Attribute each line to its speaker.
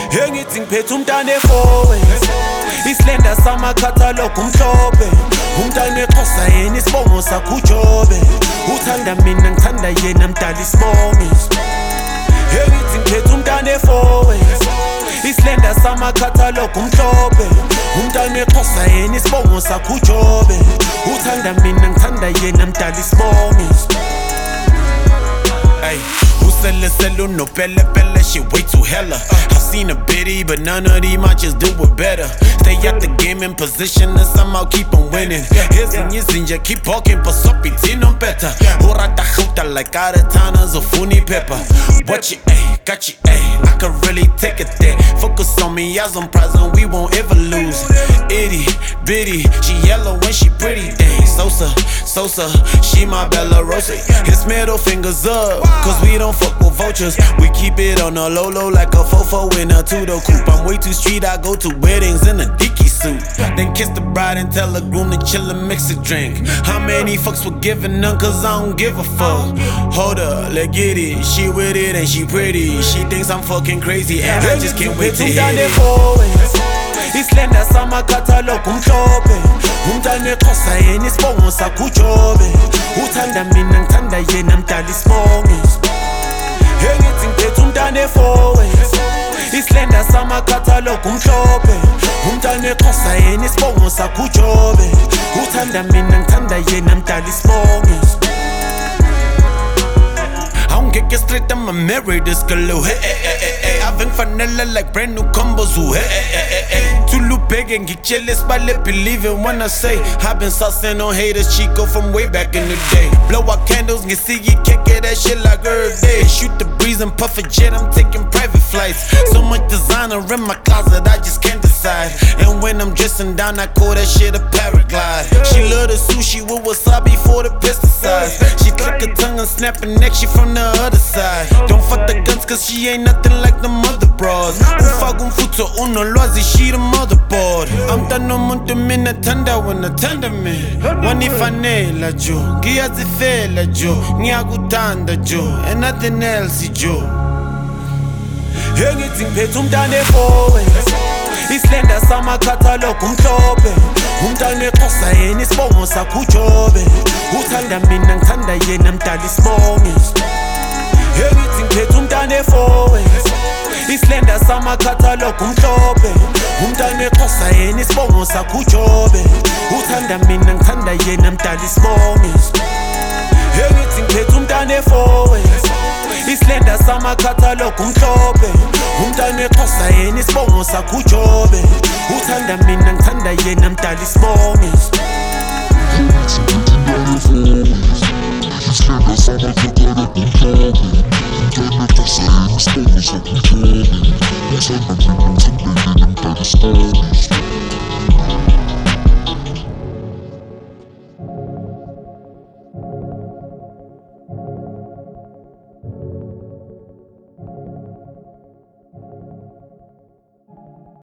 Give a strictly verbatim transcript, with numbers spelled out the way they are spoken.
Speaker 1: Engithi ngiphethe umntana efowe isilenda samakhathalogu umhlophe umntana eXhosa yena isibongo sakhe uJobe uthanda mina ngithanda yena mdala isibongo Engithi ngiphethe umntana efowe isilenda samakhathalogu umhlophe umntana eXhosa yena isibongo sakhe uJobe uthanda mina ngithanda yena mdala isibongo Ay Usele selu no pele pele, shit way too hella I've seen a biddy, but none of these might just do it better Stay at the game in position and somehow keep on winning Here's in your zinja, keep walking, but sopi tinon better Urata chuta like Aretanas or Funi Pepper What you, ayy, got you, ayy, I could really take it there Focus on me, as I'm present, we won't ever lose Itty, bitty, she yellow when she pretty, ayy Sosa, Sosa, she my Bella Rosa His middle fingers up, cause we don't fuck with vultures We keep it on the low low like a fofo in a two-door coupe I'm way too street, I go to weddings in a dicky suit Then kiss the bride and tell the groom to chill and mix a drink How many fucks were giving none cause I don't give a fuck Hold up, let's get it, she with it and she pretty She thinks I'm fucking crazy and I just can't wait to hit it Isilenda samakhathalogu umhlophe umntana eXhosa yena isibongo sakhe uJobe uthanda mina ngithanda yena mdala isibongo Engithi ngiphethe umntana efowe isilenda samakhathalogu umhlophe umntana eXhosa yena isibongo sakhe uJobe uthanda mina ngithanda yena mdala isibongo Get straight, I'ma marry this girl. Hey, hey, hey, hey, hey. I think vanilla like brand new combos. Hey, hey, hey, hey, hey. Tulu big and get jealous, but let believe it when I say I've been saucing on haters, Chico from way back in the day. Blow out candles, get see you can't get that shit like Earth Day. Shoot the breeze and puff a jet, I'm taking private flights. So much designer in my closet, I just can't decide. And when I'm dressing down, I call that shit a paraglide. She love the sushi with wasabi for the pesticides. She click her tongue and snap her neck, she from the other side. Don't fuck the guns cause she ain't nothing like the mother bras Ufagun futo uno lwazi, she the motherboard I'm done no muntu mina tanda wena tanda me Wanifanela jo, ngiyazifela jo Ngiyakutanda jo, and nothing else jo Engithi ngiphethe umntana efowe isilenda samakhathalogu umhlophe umntana eXhosa yena isibongo sakhe uJobe uthanda mina ngithanda yena mdala isibongo Engithi ngiphethe umntana efowe isilenda samakhathalogu umhlophe umntana eXhosa yena isibongo sakhe uJobe uthanda mina ngithanda yena mdala isibongo Engithi ngiphethe umntana efowe isilenda samakhathalogu umhlophe umntana eXhosa yena isibongo sakhe uJobe uthanda mina ngithanda yena mdala isibongo
Speaker 2: Isilenda samakhathalogu umhlophe umntana eXhosa yena isibongo sakhe uJobe uthanda mina ngithanda yena mdala isibongo